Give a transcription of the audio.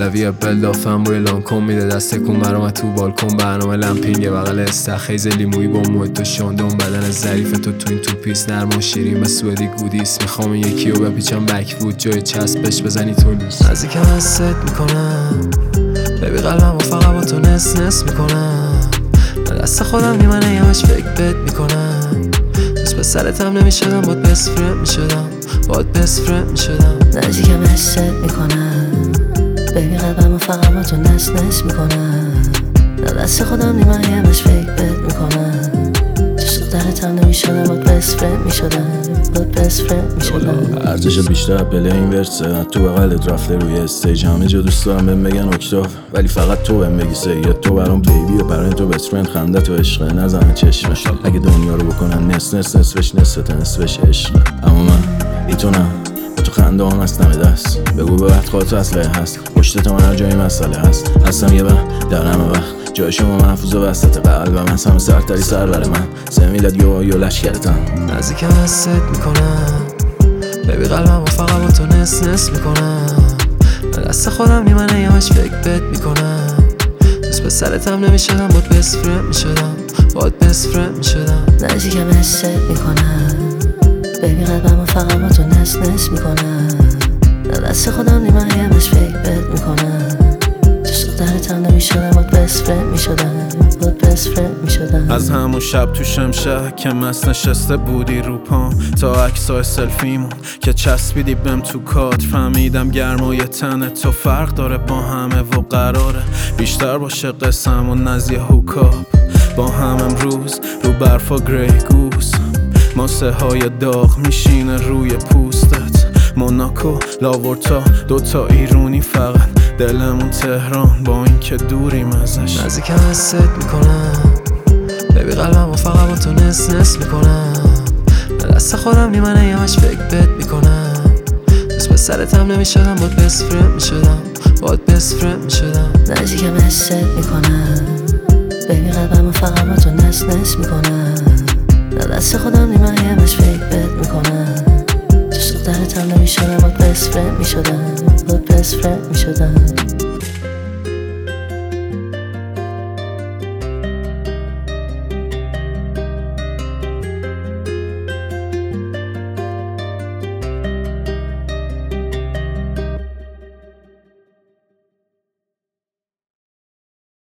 پهلوی بلدافم روی لانکن میده دست کن برام تو بالکن. برنامه لمپینگ بغل استخیز لیمویی با موت و شاندون. بدن ظریف تو این تو پیس نرم و شیرین به سوئدی گودیس. میخوام یکی رو بپیچم بک بود جای چسبش بزنی تو لیس. نزدیکم حست میکنم ببی قلبم و فقط با تو نس نس میکنم. دست خودم نیمنه همش فکر بد میکنم. دوست به سرتم نمیشدم باد بست فرند میشدم. باد بست فرند میشدم. نزدیکم حست میکنم ببی قلبم و فقط با تو نس نس میکنم. دست خودم نیمنه همش فکر بد میکنم. دخترتم نمیشدم باد بست فرند میشدم. باد بست فرند میشدم. ارزش بیشتر پله این ورسه تو بغلت رفته روی استیج. همه جا دوست دارم بهم بگن اکتاف ولی فقط تو بهم بگی سید. تو برام بیبی و برای تو بست فرند. خنده تو عشقه نزنه چشمش. اگه دنیا رو بکنن نس نس نصفش نصفت نصفش عشقه. اما من ایتونم تو خنده هم هستم دست. بگو به وقت خواهد تو اصله هست. پشت من هر جایی مسئله هست. هستم یه وقت در همه وقت جای شما محفوظ و وسط قلبم. هست همه سرتری سر بر من 3 میلاد یو لشکرتم. نزدیکم حست میکنم ببی قلبم و فقط با تو نس نس میکنم. دست خودم نیمنه همش فکر بد میکنم. دوست به سرتم نمیشدم باد بست فرند میشدم. باد بست فرند میشدم. نزدیکم حست میکنم ببی قلبم و فقط با تو نس نس میکنم. دست خودم نیمنه همش فکر بد میکنم. دخترتم نمیشدم باد بست فرند میشدم. باد بست فرند میشدم. از همون شب تو شمشه که مست نشسته بودی رو پام تا عکسای سلفیمون که چسبیدی بهم تو کادر. فهمیدم گرمای تن تو فرق داره با همه و قراره بیشتر باشه قسم و نزیه هوکاپ با هم امروز رو برفا گری گوز. ماسه های داغ میشینه روی پوستت. موناکو لاورتا دوتا ایرونی فقط دلمون تهران با این که دوریم ازش. نزدیکم حست میکنم ببی قلبم و فقط با تو نس نس میکنم. دست خودم نیمنه همش فکر بد میکنم. دوست به سرتم نمیشدم باد بست فرند میشدم. باد بست فرند میشدم. نزدیکم حست میکنم ببی قلبم و فقط با تو نس نس میکنم. دست خودم نیمنه همش فکر بد میکنم. دخترتم نمیشدم باد بست فرند میشدم. باد بست فرند میشدم.